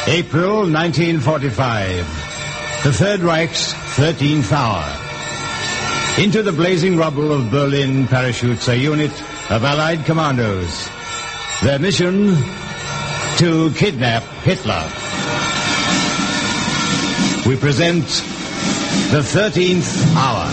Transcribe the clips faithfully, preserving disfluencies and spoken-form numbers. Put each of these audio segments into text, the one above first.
April nineteen forty-five. The Third Reich's thirteenth hour. Into the blazing rubble of Berlin parachutes a unit of Allied commandos. Their mission, to kidnap Hitler. We present the thirteenth hour.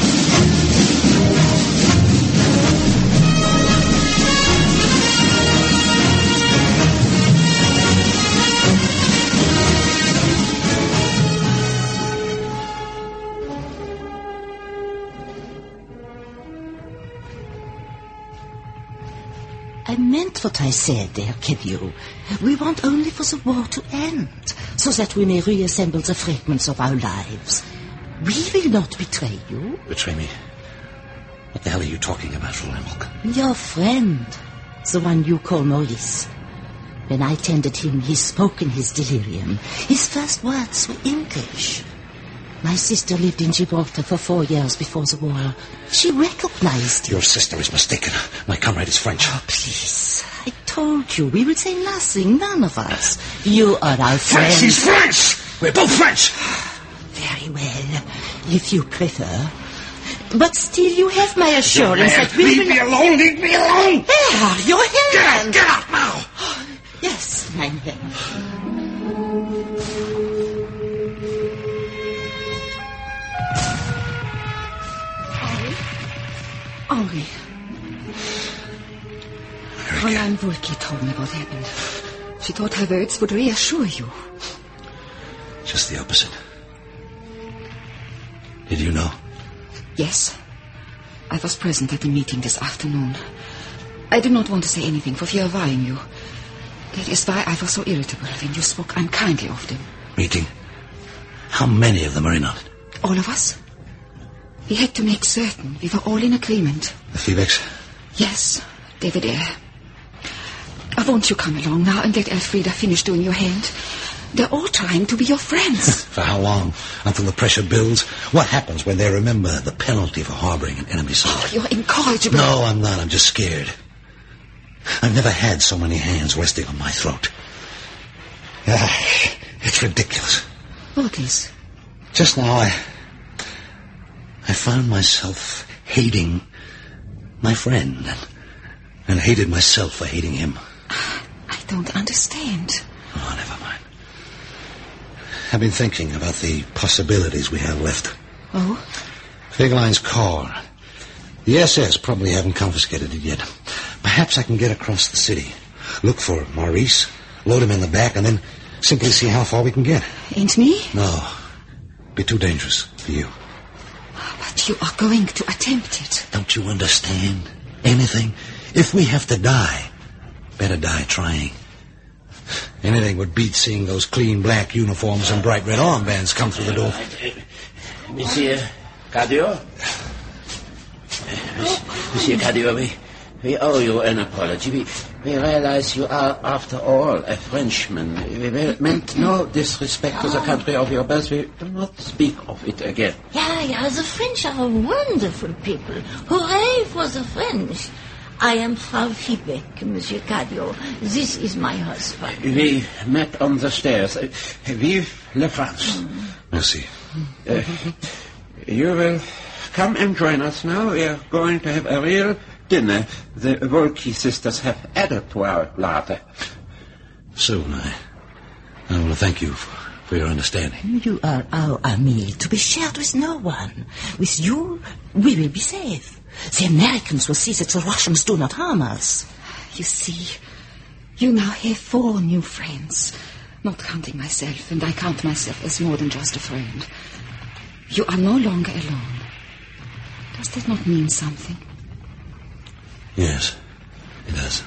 I meant what I said there, Kedio. We want only for the war to end, so that we may reassemble the fragments of our lives. We will not betray you. Betray me? What the hell are you talking about, Fräulein? Your friend, the one you call Maurice. When I tended him, he spoke in his delirium. His first words were English. My sister lived in Gibraltar for four years before the war. She recognized him. Your sister is mistaken. My comrade is French. Oh, please. I told you, we will say nothing, none of us. You are our friend. French, he's French! We're both French! Very well, if you prefer. But still, you have my assurance that we leave will... me alone, leave me alone! There, your hand! Get out, get out now! Yes, mein Herr. Henri. Fräulein Wolke told me what happened. She thought her words would reassure you. Just the opposite. Did you know? Yes. I was present at the meeting this afternoon. I did not want to say anything for fear of worrying you. That is why I was so irritable when you spoke unkindly of them. Meeting? How many of them are in on it? All of us. We had to make certain we were all in agreement. The Phoebix? Yes, they were there. Uh, won't you come along now and let Elfrida finish doing your hand? They're all trying to be your friends. For how long? Until the pressure builds? What happens when they remember the penalty for harboring an enemy soldier? Oh, you're incorrigible. No, I'm not. I'm just scared. I've never had so many hands resting on my throat. Ah, it's ridiculous. What is? Just now I... I found myself hating my friend and, and hated myself for hating him. I don't understand. Oh, never mind. I've been thinking about the possibilities we have left. Oh? Fegeline's car. The S S probably haven't confiscated it yet. Perhaps I can get across the city, look for Maurice, load him in the back, and then simply see how far we can get. And me? No. Be too dangerous for you. But you are going to attempt it. Don't you understand? Anything? If we have to die, better die trying. Anything would beat seeing those clean black uniforms and bright red armbands come through the door. Monsieur Cadio? Monsieur Cadio, we, we owe you an apology. We, we realize you are, after all, a Frenchman. We meant no disrespect to the country of your birth. We do not speak of it again. Yeah, yeah, the French are wonderful people. Hooray for the French. I am Frau Fiebeck, Monsieur Cadio. This is my husband. We met on the stairs. Uh, Vive la France. Mm. Merci. Uh, you will come and join us now. We are going to have a real dinner. The Wolke sisters have added to our larder. Soon, I, I want to thank you for, for your understanding. You are our ami, to be shared with no one. With you, we will be safe. The Americans will see that the Russians do not harm us. You see, you now have four new friends. Not counting myself, and I count myself as more than just a friend. You are no longer alone. Does that not mean something? Yes, it does.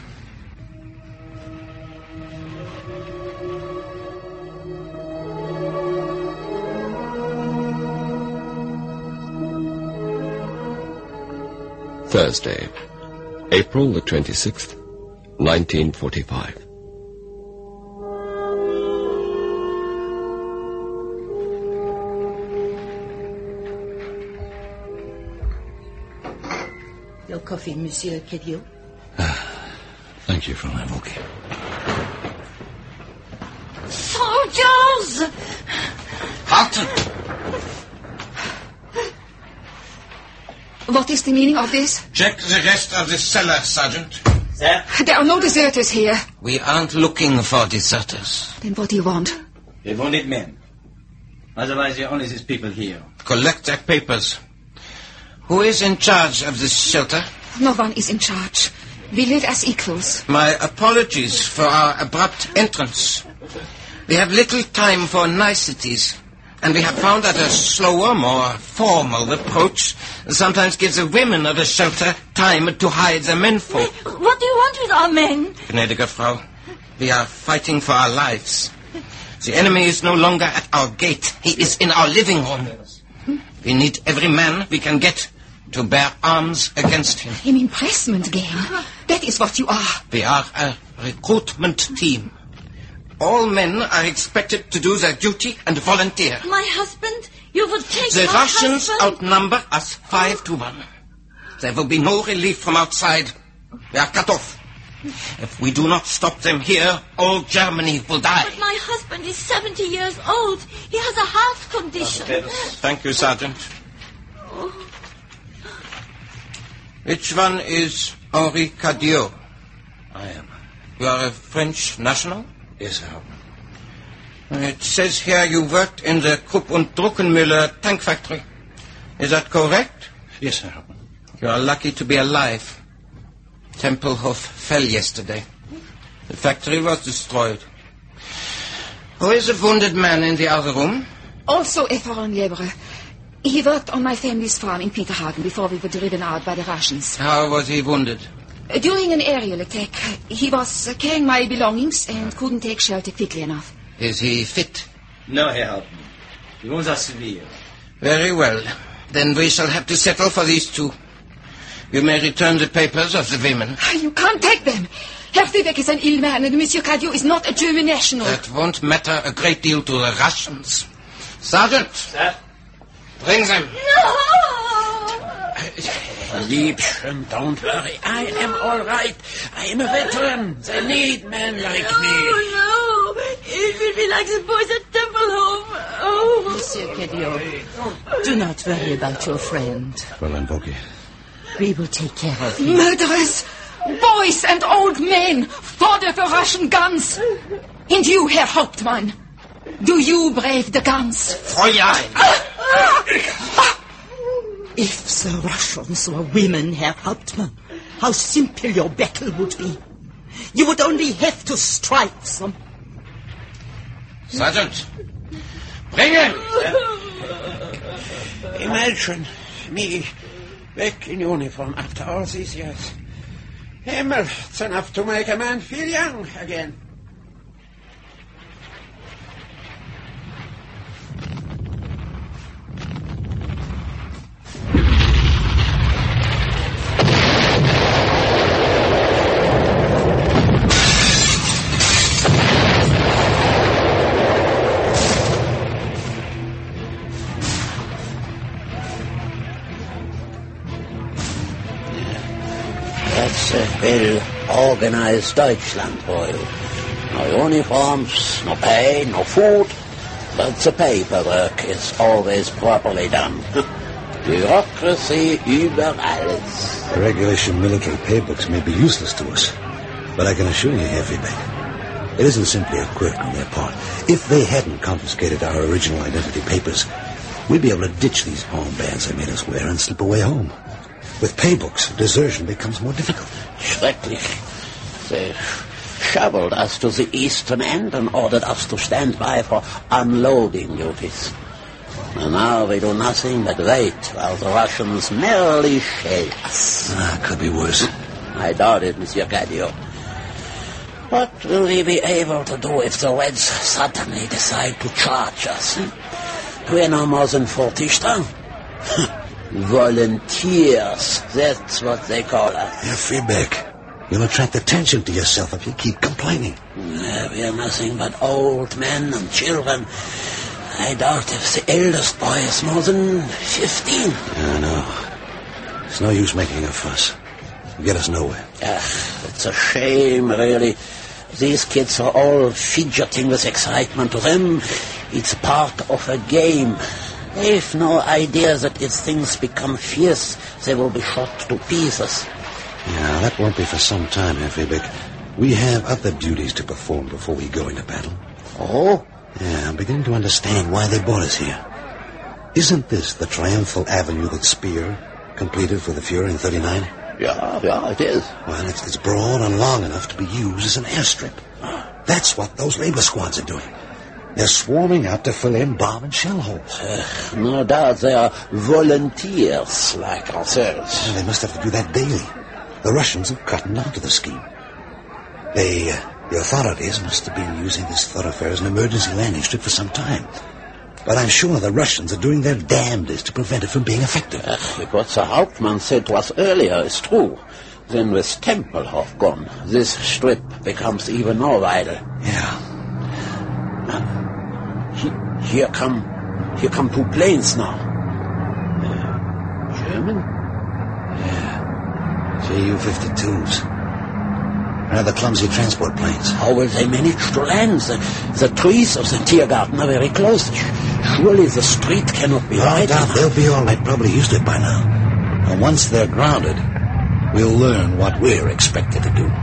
Thursday, April the twenty-sixth, nineteen forty-five. Your coffee, Monsieur Cadio. Ah, thank you, Fräulein Wolke. Soldiers! Halten! What is the meaning of this? Check the rest of the cellar, Sergeant. Sir? There are no deserters here. We aren't looking for deserters. Then what do you want? We wanted men. Otherwise, there are only these people here. Collect their papers. Who is in charge of this shelter? No one is in charge. We live as equals. My apologies for our abrupt entrance. We have little time for niceties, and we have found that a slower, more formal approach sometimes gives the women of the shelter time to hide their menfolk. What do you want with our men? Gnädige Frau, we are fighting for our lives. The enemy is no longer at our gate. He is in our living room. We need every man we can get to bear arms against him. Im impressment game. That is what you are. We are a recruitment team. All men are expected to do their duty and volunteer. My husband? You would take The my Russians husband? outnumber us five to one. There will be no relief from outside. We are cut off. If we do not stop them here, all Germany will die. But my husband is seventy years old. He has a heart condition. Thank you, Sergeant. Which one is Henri Cadio? I am. You are a French national? Yes, sir. It says here you worked in the Krupp und Druckenmüller tank factory. Is that correct? Yes, sir. You are lucky to be alive. Tempelhof fell yesterday. The factory was destroyed. Who is the wounded man in the other room? Also a foreign laborer. He worked on my family's farm in Peterhagen before we were driven out by the Russians. How was he wounded? During an aerial attack, he was uh, carrying my belongings and couldn't take shelter quickly enough. Is he fit? No, Herr Hauptmann. Die wounds are severe. Very well. Then we shall have to settle for these two. You may return the papers of the women. You can't take them. Herr Fiebeck is an ill man, and Monsieur Cadio is not a German national. That won't matter a great deal to the Russians. Sergeant! Sir? Bring them. No! Liebchen, don't worry. I am all right. I am a veteran. They need men like me. Oh, no. It will be like the boys at Tempelhof. Oh. Monsieur Cadio, do not worry about your friend. Fräulein Boki. We will take care of him. Murderers! Boys and old men fodder for Russian guns. And you, Herr Hauptmann, do you brave the guns? Fräulein! If the Russians were women, Herr Hauptmann, how simple your battle would be. You would only have to strike them. Sergeant! Bring him! Imagine me back in uniform after all these years. Himmel, it's enough to make a man feel young again. That's a well-organized Deutschland for you. No uniforms, no pay, no food, but the paperwork is always properly done. Bureaucracy über alles. The regulation military paybooks may be useless to us, but I can assure you, Herr Fiebeck, it isn't simply a quirk on their part. If they hadn't confiscated our original identity papers, we'd be able to ditch these armbands they made us wear and slip away home. With paybooks, desertion becomes more difficult. Schrecklich. They shoveled us to the eastern end and ordered us to stand by for unloading duties. And now we do nothing but wait while the Russians merrily shell us. Ah, could be worse. I doubt it, Monsieur Cadio. What will we be able to do if the Reds suddenly decide to charge us? Hmm? We're no more than forty strong. Volunteers, that's what they call us. Herr Fiebeck, you'll attract attention to yourself if you keep complaining. Uh, we are nothing but old men and children. I doubt if the eldest boy is more than fifteen. I know. It's no use making a fuss. It'll get us nowhere. Uh, it's a shame, really. These kids are all fidgeting with excitement. To them, it's part of a game. They've no idea that if things become fierce, they will be shot to pieces. Yeah, that won't be for some time, Herr Fiebeck. We have other duties to perform before we go into battle. Oh? Yeah, I'm beginning to understand why they brought us here. Isn't this the triumphal avenue that Speer completed for the Fuhrer in thirty-nine? Yeah, yeah, it is. Well, it's, it's broad and long enough to be used as an airstrip. That's what those labor squads are doing. They're swarming out to fill in bomb and shell holes. Uh, no doubt they are volunteers like ourselves. Well, they must have to do that daily. The Russians have gotten onto the scheme. They, uh, the authorities must have been using this thoroughfare as an emergency landing strip for some time. But I'm sure the Russians are doing their damnedest to prevent it from being effective. Uh, what the Hauptmann said to us earlier is true. Then with Tempelhof gone, this strip becomes even more vital. Yeah. Uh, he, here come, here come two planes now. Uh, German? Yeah. J U fifty-twos. Rather clumsy transport planes. How will they manage to land? The, the trees of the Tiergarten are very close. Surely the street cannot be No wide doubt enough. they'll be all right, probably used to it by now. And once they're grounded, we'll learn what we're expected to do.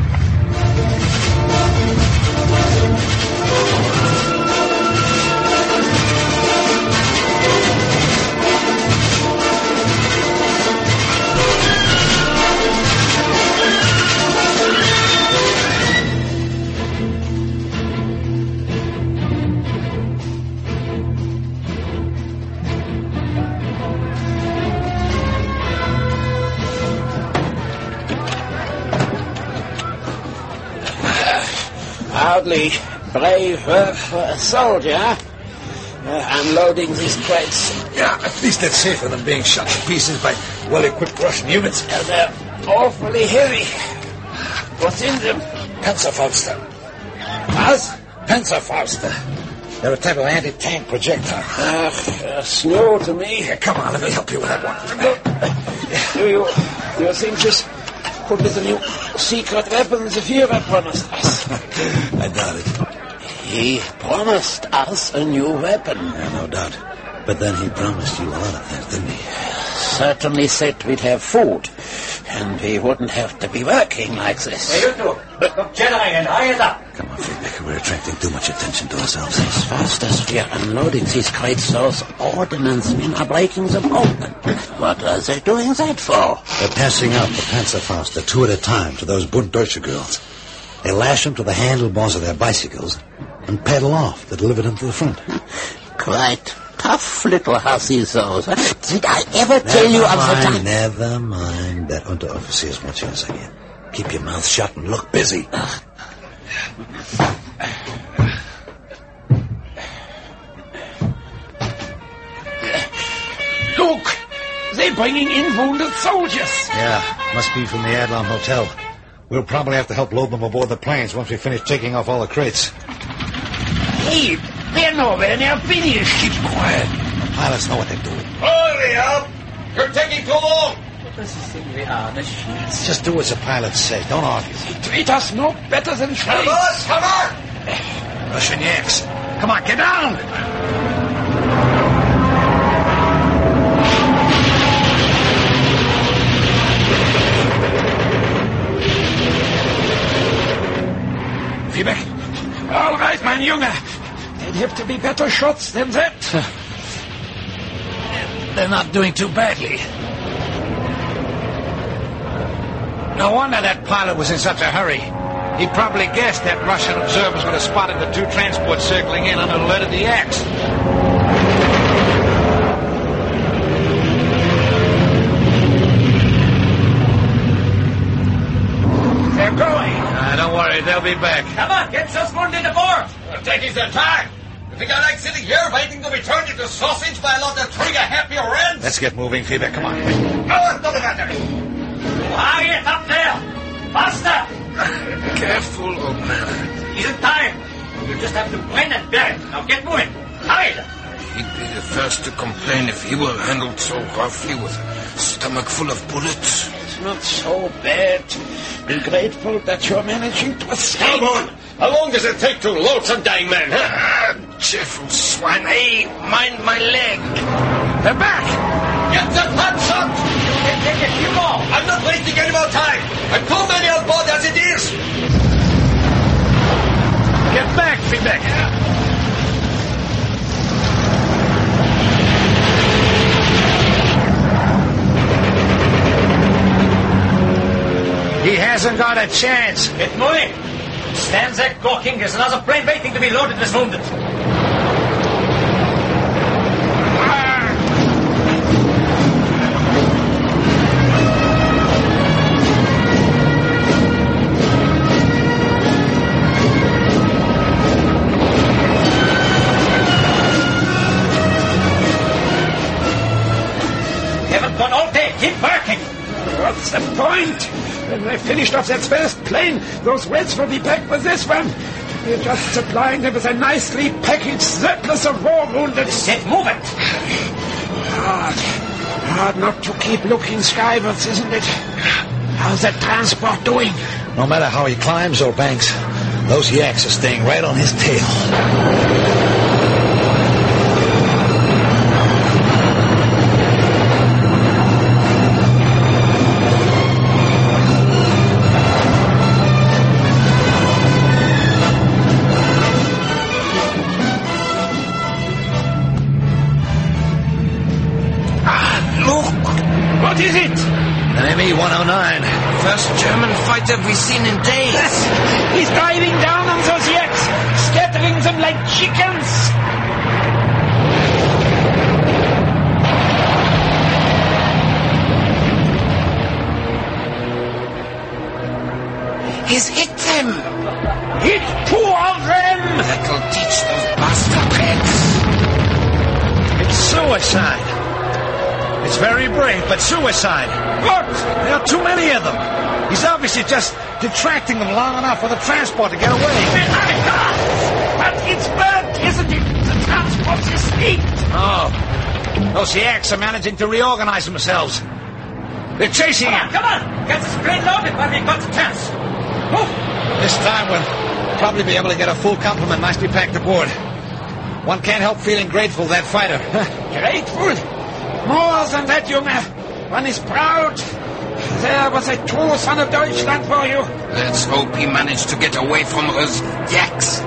Hardly brave work for a soldier, uh, unloading these crates. Yeah, at least that's safer than being shot to pieces by well-equipped Russian units. Uh, they're awfully heavy. What's in them? Panzerfauster. What? Panzerfauster. They're a type of anti-tank projectile. Uh, uh, snow to me. Yeah, come on, let me help you with that one. Do you, do you think this could be the new secret weapon the Führer promised us? I doubt it. He promised us a new weapon. Yeah, no doubt. But then he promised you a lot of things, didn't he? Certainly said we'd have food, and we wouldn't have to be working like this. Hey, you two. Look, Jedi, and high it up. Come on, Friedrich, we're attracting too much attention to ourselves. As fast as we are unloading these crates, those ordnance men are breaking them open. What are they doing that for? They're passing out the Panzerfauster two at a time to those Bunddeutsche girls. They lash them to the handlebars of their bicycles and pedal off to deliver them to the front. Quite tough little hussies, those. Did I ever tell you of the time? Never mind. That Unteroffizier's watching us again. Keep your mouth shut and look busy. Look! They're bringing in wounded soldiers. Yeah, must be from the Adlon Hotel. We'll probably have to help load them aboard the planes once we finish taking off all the crates. Hey, they're nowhere near finished. Keep quiet. The pilots know what they're doing. Hurry up! You're taking too long. Let's just do what the pilots say. Don't argue. They treat us no better than slaves. Come on, come on! Russian Yanks. Come on, get down! Fiebeck. All right, mein Junge. They'd have to be better shots than that. They're not doing too badly. No wonder that pilot was in such a hurry. He probably guessed that Russian observers would have spotted the two transports circling in and alerted the Yaks. They're going. Uh, don't worry, they'll be back. Come on, get those wounded aboard. We're taking their time. You think I like sitting here waiting to be turned into sausage by a lot of trigger-happy Wrens? Let's get moving, Fiebeck. Come on. Oh, don't get there. Hurry it up there. Faster. Careful, old man. Isn't time. You just have to grin and bear it. Now get moving. Hurry. He'd be the first to complain if he were handled so roughly with a stomach full of bullets. It's not so bad. Be grateful that you're managing to escape. Come on! How long does it take to load some dying man, huh? Ah, cheerful swine. Hey, mind my leg. They're back! Get the pants up! Take, take a few more. I'm not wasting any more time. I'm too many on board as it is. Get back, Feedback. He hasn't got a chance. Get moving. Stand there gawking. There's another plane waiting to be loaded with wounded. Haven't gone all day. Keep working. What's the point? When they finished off that first plane, those Reds will be back with this one. We're just supplying them with a nicely packaged surplus of war wounded. Get moving. Hard. Hard not to keep looking skywards, isn't it? How's that transport doing? No matter how he climbs or banks, those yaks are staying right on his tail. What is it? An M E one oh nine. First German fighter we've seen in days. He's diving down on those yaks, scattering them like chickens. He's hit them. Hit two of them. That'll teach those bastard Reds. It's suicide. It's very brave, but suicide. What? There are too many of them. He's obviously just detracting them long enough for the transport to get away. But it's burnt, isn't it? The transport's escaped. Oh. Those yaks are managing to reorganize themselves. They're chasing him. Come on, get this plane loaded while we've got the chance. Move. This time we'll probably be able to get a full complement nicely packed aboard. One can't help feeling grateful to that fighter. Grateful? More than that, Junge. One is proud. There was a true son of Deutschland for you. Let's hope he managed to get away from those yaks.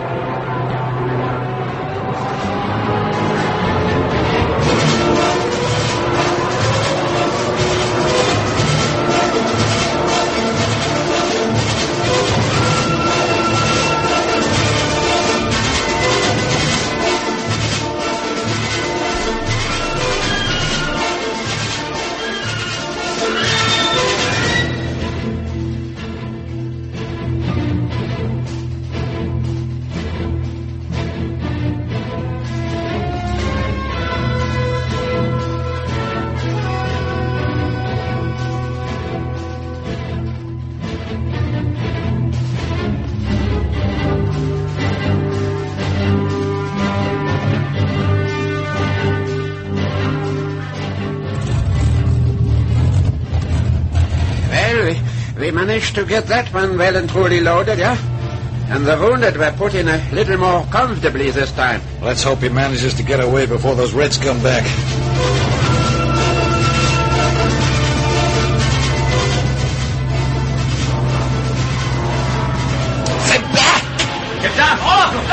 We managed to get that one well and truly loaded, yeah? And the wounded were put in a little more comfortably this time. Let's hope he manages to get away before those Reds come back. They're back! Get down, all of them,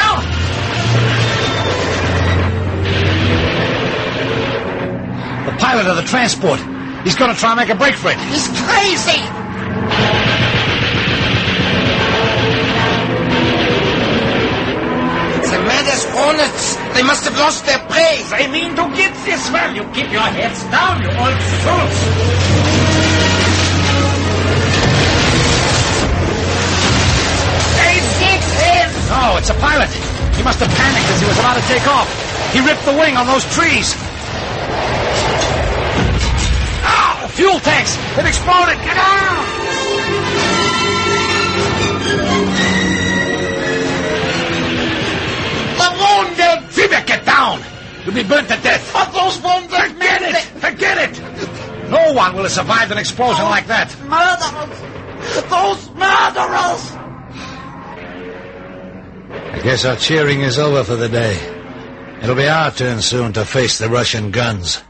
down! The pilot of the transport. He's going to try and make a break for it. He's crazy! They're mad as hornets. They must have lost their prey. They mean to get this one. You keep your heads down, you old fools! They did him! No, it's a pilot. He must have panicked as he was about to take off. He ripped the wing on those trees. Ah, the fuel tanks! They've exploded! Get out! The wounded! Feedback, get down! You'll be burnt to death. But those wounded! Forget it! Forget it! No one will have survived an explosion like that. Murderers! Those murderers! I guess our cheering is over for the day. It'll be our turn soon to face the Russian guns.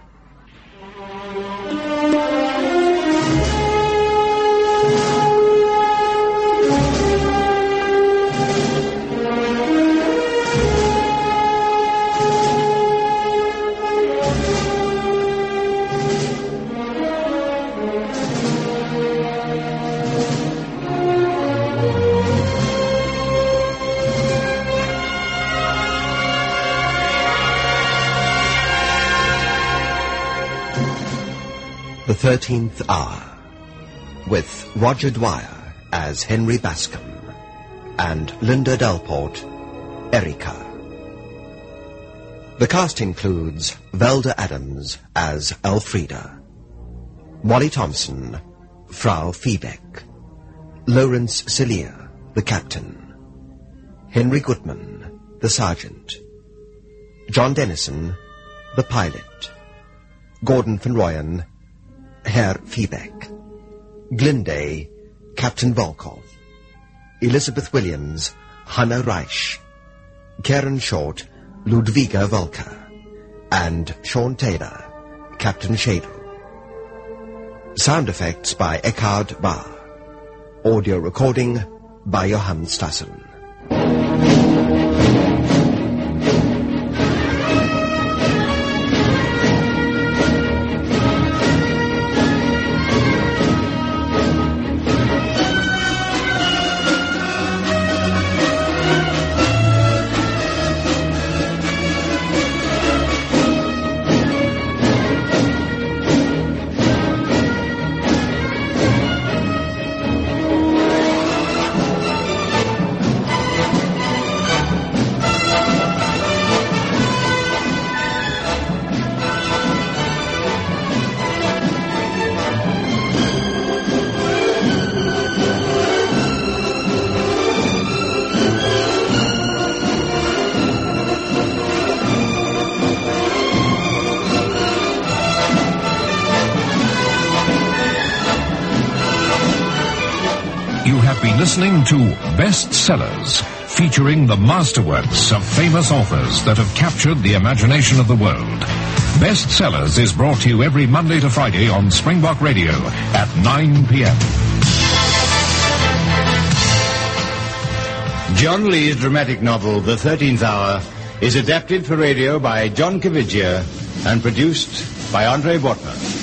The Thirteenth Hour, with Roger Dwyer as Henry Bascom and Linda Delport, Erica. The cast includes Velda Adams as Elfrida, Molly Thompson, Frau Fiebeck, Lawrence Celia, the captain, Henry Goodman, the sergeant, John Dennison, the pilot, Gordon Van Royen, Herr Fiebeck, Glinday, Captain Volkov, Elizabeth Williams, Hannah Reich, Karen Short, Ludwiga Volker, and Sean Taylor, Captain Shadle. Sound effects by Eckhard Bahr. Audio recording by Johann Stassen. Listening to Bestsellers, featuring the masterworks of famous authors that have captured the imagination of the world. Bestsellers is brought to you every Monday to Friday on Springbok Radio at nine p.m. John Lee's dramatic novel, The Thirteenth Hour, is adapted for radio by John Caviglia and produced by Andre Bortman.